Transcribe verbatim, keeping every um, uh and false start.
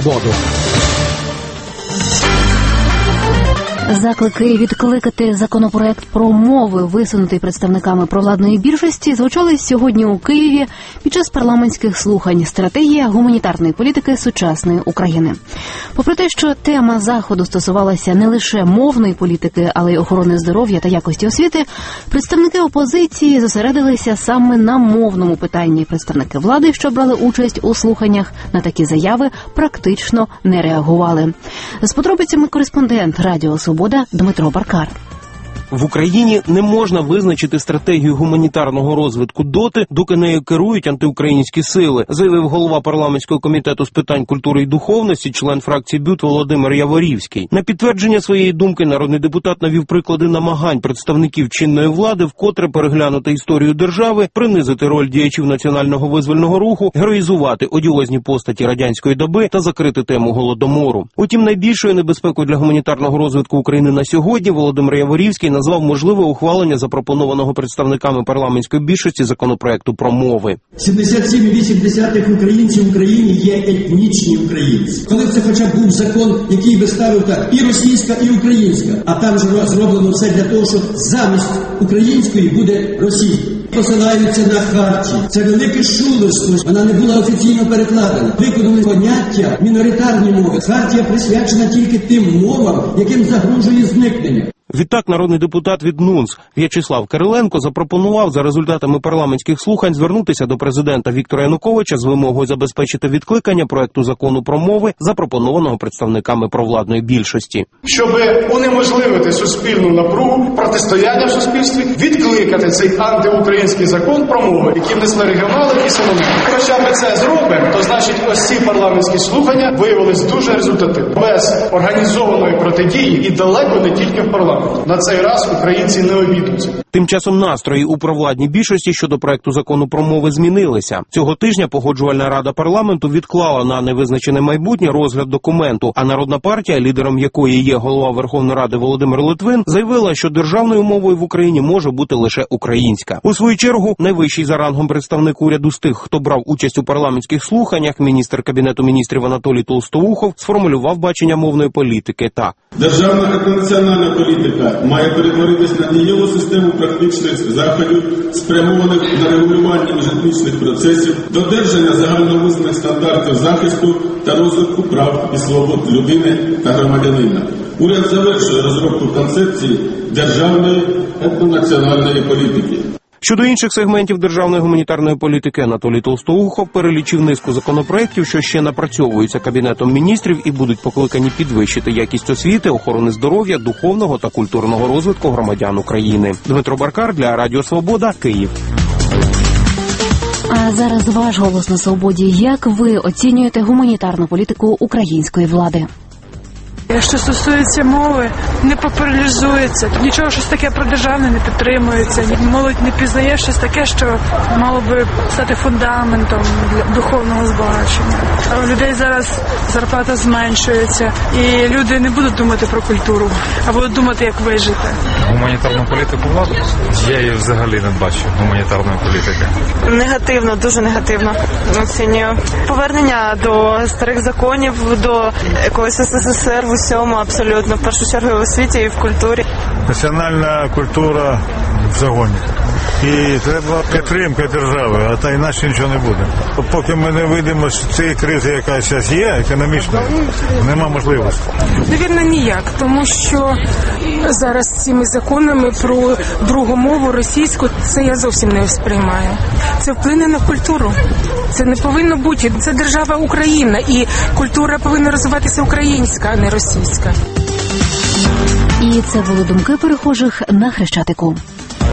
свободу. Заклики відкликати законопроект про мови, висунутий представниками провладної більшості, звучали сьогодні у Києві під час парламентських слухань «Стратегія гуманітарної політики сучасної України». Попри те, що тема заходу стосувалася не лише мовної політики, але й охорони здоров'я та якості освіти, представники опозиції зосередилися саме на мовному питанні. Представники влади, що брали участь у слуханнях, на такі заяви практично не реагували. З подробицями кореспондент Радіо Свобода Дмитро Баркар. В Україні не можна визначити стратегію гуманітарного розвитку доти, доки нею керують антиукраїнські сили, заявив голова парламентського комітету з питань культури і духовності, член фракції БЮТ Володимир Яворівський. На підтвердження своєї думки народний депутат навів приклади намагань представників чинної влади вкотре переглянути історію держави, принизити роль діячів національного визвольного руху, героїзувати одіозні постаті радянської доби та закрити тему Голодомору. Утім, найбільшою небезпекою для гуманітарного розвитку України на сьогодні Володимир Яворівський назвав можливе ухвалення запропонованого представниками парламентської більшості законопроекту про мови. сімдесят сім цілих вісім десятих українців в Україні є етнічні українці. Коли це хоча б був закон, який би ставив так і російська, і українська, а там же зроблено все для того, щоб замість української буде російська. Посилаються на хартію. Це велике шулерство. Вона не була офіційно перекладена. Виконали поняття міноритарні мови. Хартія присвячена тільки тим мовам, яким загрожує зникнення. Відтак народний депутат від НУНС В'ячеслав Кириленко запропонував за результатами парламентських слухань звернутися до президента Віктора Януковича з вимогою забезпечити відкликання проекту закону про мови, запропонованого представниками провладної більшості. Щоб унеможливити суспільну напругу, протистояння в суспільстві, відкликати цей антиукраїнський закон про мови, які внесли регіонали і синоніми. Хоча ми це зробимо, то значить ось ці парламентські слухання виявились дуже результативними. Без організованої протидії і далеко не тільки в парламенті. На цей раз українці не обійдуться. Тим часом настрої у провладній більшості щодо проекту закону про мови змінилися. Цього тижня Погоджувальна рада парламенту відклала на невизначене майбутнє розгляд документу, а Народна партія, лідером якої є голова Верховної Ради Володимир Литвин, заявила, що державною мовою в Україні може бути лише українська. У свою чергу, найвищий за рангом представник уряду з тих, хто брав участь у парламентських слуханнях, міністр Кабінету міністрів Анатолій Толстоухов сформулював бачення мовної політики так. Державна та національна політика має перетворитись на дієву систему практичних заходів, спрямованих на регулювання міжетнічних процесів, додержання загальновизнаних стандартів захисту та розвитку прав і свобод людини та громадянина. Уряд завершує розробку концепції державної етнонаціональної політики. Щодо інших сегментів державної гуманітарної політики, Анатолій Толстоухов перелічив низку законопроєктів, що ще напрацьовуються Кабінетом міністрів і будуть покликані підвищити якість освіти, охорони здоров'я, духовного та культурного розвитку громадян України. Дмитро Баркар для Радіо Свобода, Київ. А зараз ваш голос на свободі. Як ви оцінюєте гуманітарну політику української влади? Що стосується мови, не популяризується, нічого щось таке про державне не підтримується, молодь не пізнає щось таке, що мало би стати фундаментом для духовного збагачення. А у людей зараз зарплата зменшується, і люди не будуть думати про культуру, а будуть думати, як вижити. Гуманітарну політику влади? Я її взагалі не бачу, гуманітарної політики. Негативно, дуже негативно оцінюю. Повернення до старих законів, до якогось ес ес ес ер в усьому абсолютно, в першу чергу в освіті і в культурі. Національна культура в загоні. І треба підтримка держави, а та іначе нічого не буде. Поки ми не вийдемо з цієї кризи, яка зараз є, економічна, нема можливості. Навірно, ніяк, тому що зараз цими законами про другу мову, російську, це я зовсім не сприймаю. Це вплине на культуру. Це не повинно бути. Це держава Україна, і культура повинна розвиватися українська, а не російська. І це були думки перехожих на Хрещатику.